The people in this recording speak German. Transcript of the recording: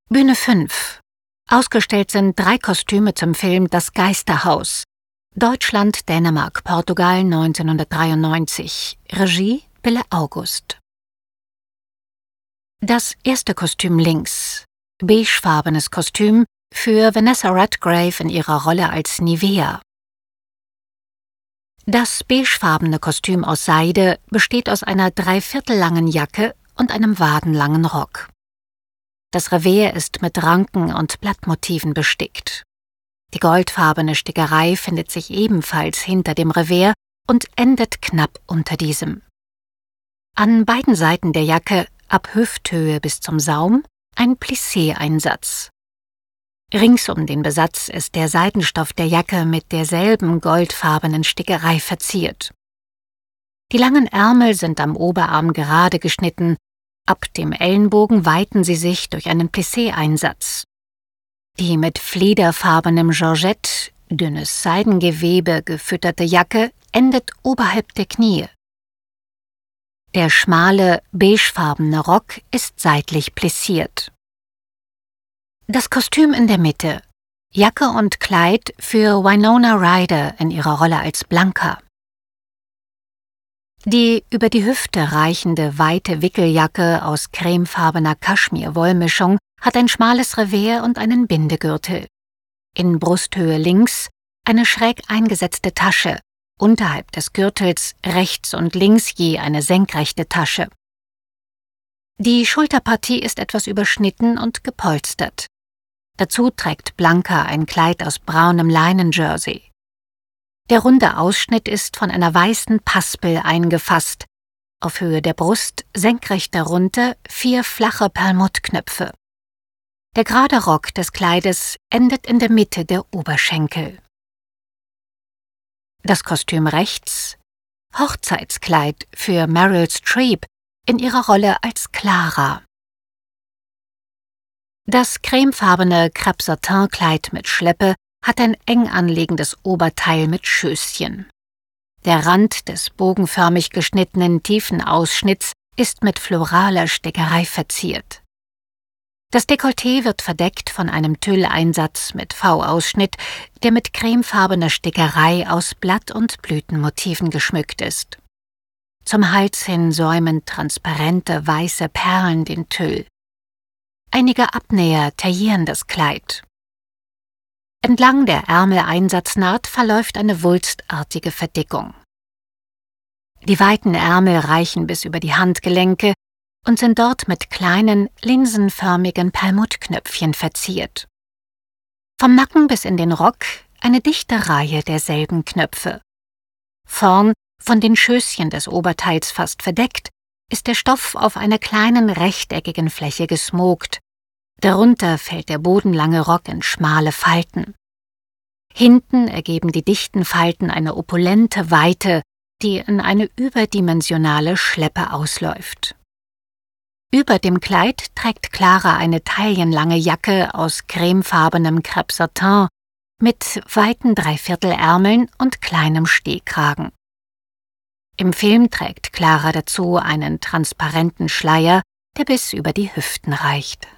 Bühne 5. Ausgestellt sind 3 Kostüme zum Film Das Geisterhaus. Deutschland, Dänemark, Portugal 1993. Regie Bille August. Das erste Kostüm links. Beigefarbenes Kostüm für Vanessa Redgrave in ihrer Rolle als Nivea. Das beigefarbene Kostüm aus Seide besteht aus einer dreiviertellangen Jacke und einem wadenlangen Rock. Das Revers ist mit Ranken und Blattmotiven bestickt. Die goldfarbene Stickerei findet sich ebenfalls hinter dem Revers und endet knapp unter diesem. An beiden Seiten der Jacke, ab Hüfthöhe bis zum Saum, ein Plissé-Einsatz. Rings um den Besatz ist der Seidenstoff der Jacke mit derselben goldfarbenen Stickerei verziert. Die langen Ärmel sind am Oberarm gerade geschnitten, ab dem Ellenbogen weiten sie sich durch einen Plissé-Einsatz. Die mit fliederfarbenem Georgette, dünnes Seidengewebe gefütterte Jacke endet oberhalb der Knie. Der schmale, beigefarbene Rock ist seitlich plissiert. Das Kostüm in der Mitte. Jacke und Kleid für Winona Ryder in ihrer Rolle als Blanca. Die über die Hüfte reichende weite Wickeljacke aus cremefarbener Kaschmir-Wollmischung hat ein schmales Revers und einen Bindegürtel. In Brusthöhe links eine schräg eingesetzte Tasche, unterhalb des Gürtels rechts und links je eine senkrechte Tasche. Die Schulterpartie ist etwas überschnitten und gepolstert. Dazu trägt Blanca ein Kleid aus braunem Leinenjersey. Der runde Ausschnitt ist von einer weißen Paspel eingefasst. Auf Höhe der Brust, senkrecht darunter, 4 flache Perlmuttknöpfe. Der gerade Rock des Kleides endet in der Mitte der Oberschenkel. Das Kostüm rechts. Hochzeitskleid für Meryl Streep in ihrer Rolle als Clara. Das cremefarbene Crêpe-Satin-Kleid mit Schleppe hat ein eng anliegendes Oberteil mit Schößchen. Der Rand des bogenförmig geschnittenen tiefen Ausschnitts ist mit floraler Stickerei verziert. Das Dekolleté wird verdeckt von einem Tülleinsatz mit V-Ausschnitt, der mit cremefarbener Stickerei aus Blatt- und Blütenmotiven geschmückt ist. Zum Hals hin säumen transparente weiße Perlen den Tüll. Einige Abnäher taillieren das Kleid. Entlang der Ärmeleinsatznaht verläuft eine wulstartige Verdickung. Die weiten Ärmel reichen bis über die Handgelenke und sind dort mit kleinen, linsenförmigen Perlmuttknöpfchen verziert. Vom Nacken bis in den Rock eine dichte Reihe derselben Knöpfe. Vorn, von den Schößchen des Oberteils fast verdeckt, ist der Stoff auf einer kleinen rechteckigen Fläche gesmokt. Darunter fällt der bodenlange Rock in schmale Falten. Hinten ergeben die dichten Falten eine opulente Weite, die in eine überdimensionale Schleppe ausläuft. Über dem Kleid trägt Clara eine taillenlange Jacke aus cremefarbenem Crêpe-Satin mit weiten Dreiviertelärmeln und kleinem Stehkragen. Im Film trägt Clara dazu einen transparenten Schleier, der bis über die Hüften reicht.